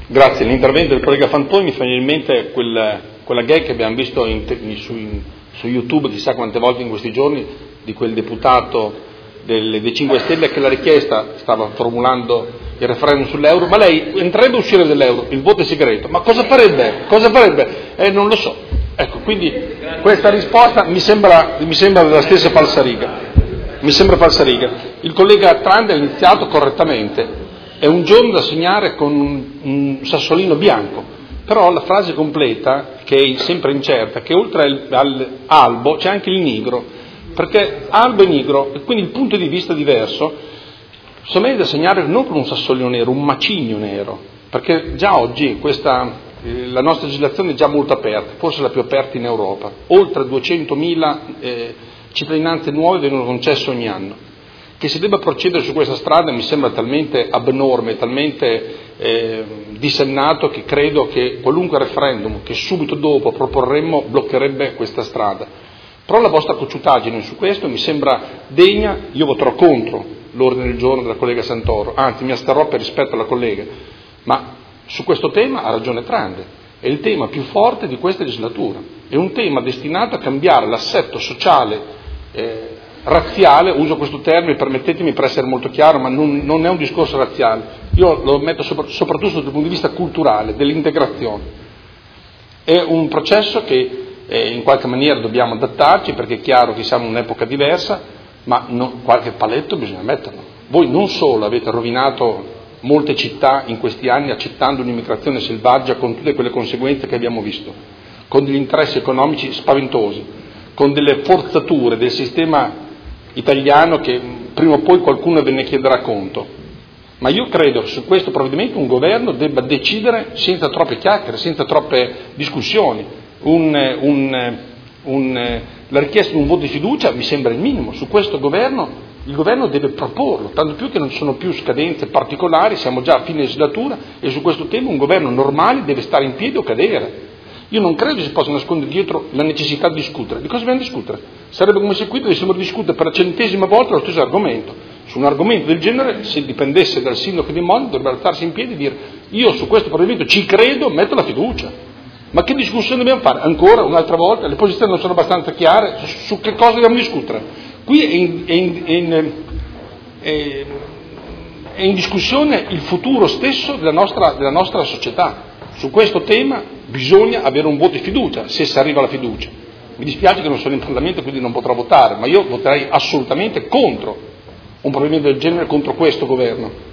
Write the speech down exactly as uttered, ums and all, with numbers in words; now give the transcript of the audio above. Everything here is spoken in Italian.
Grazie, l'intervento del collega Fantoni mi fa venire in mente quel, quella gag che abbiamo visto in, su, in, su YouTube chissà quante volte in questi giorni, di quel deputato delle, dei cinque Stelle che la richiesta stava formulando il referendum sull'euro, ma lei entrerebbe a uscire dall'euro, il voto è segreto, ma cosa farebbe? Cosa farebbe? Eh, non lo so. Ecco, quindi questa risposta mi sembra, mi sembra della stessa falsariga. Mi sembra falsariga. Il collega Tranda ha iniziato correttamente. È un giorno da segnare con un, un sassolino bianco, però la frase completa, che è sempre incerta, che oltre al, all'albo c'è anche il nigro, perché albo e nigro, e quindi il punto di vista diverso, secondo me è da segnare non con un sassolino nero, un macigno nero, perché già oggi questa, eh, la nostra legislazione è già molto aperta, forse la più aperta in Europa, oltre duecentomila eh, cittadinanze nuove vengono concesse ogni anno. Che si debba procedere su questa strada mi sembra talmente abnorme, talmente eh, dissennato, che credo che qualunque referendum che subito dopo proporremmo bloccherebbe questa strada. Però la vostra cocciutaggine su questo mi sembra degna. Io voterò contro l'ordine del giorno della collega Santoro, anzi mi asterrò per rispetto alla collega, ma su questo tema ha ragione Trande, è il tema più forte di questa legislatura, è un tema destinato a cambiare l'assetto sociale eh, razziale, uso questo termine, permettetemi per essere molto chiaro, ma non, non è un discorso razziale, io lo metto sopra, soprattutto dal punto di vista culturale, dell'integrazione. È un processo che eh, in qualche maniera dobbiamo adattarci, perché è chiaro che siamo in un'epoca diversa, ma no, qualche paletto bisogna metterlo. Voi non solo avete rovinato molte città in questi anni accettando un'immigrazione selvaggia con tutte quelle conseguenze che abbiamo visto, con degli interessi economici spaventosi, con delle forzature del sistema italiano che prima o poi qualcuno ve ne chiederà conto. Ma io credo che su questo provvedimento un governo debba decidere senza troppe chiacchiere, senza troppe discussioni. Un, un, un, la richiesta di un voto di fiducia mi sembra il minimo. Su questo governo il governo deve proporlo, tanto più che non ci sono più scadenze particolari, siamo già a fine legislatura e su questo tema un governo normale deve stare in piedi o cadere. Io non credo che si possa nascondere dietro la necessità di discutere. Di cosa dobbiamo discutere? Sarebbe come se qui dovessimo discutere per la centesima volta lo stesso argomento. Su un argomento del genere, se dipendesse dal sindaco di Modena, dovrebbe alzarsi in piedi e dire: io su questo provvedimento ci credo, metto la fiducia. Ma che discussione dobbiamo fare? Ancora, un'altra volta, le posizioni non sono abbastanza chiare, su, su che cosa dobbiamo discutere? Qui è in, è in, è in, è, è in discussione il futuro stesso della nostra, della nostra società. Su questo tema bisogna avere un voto di fiducia, se si arriva alla fiducia. Mi dispiace che non sono in Parlamento, quindi non potrò votare, ma io voterei assolutamente contro un provvedimento del genere, contro questo governo.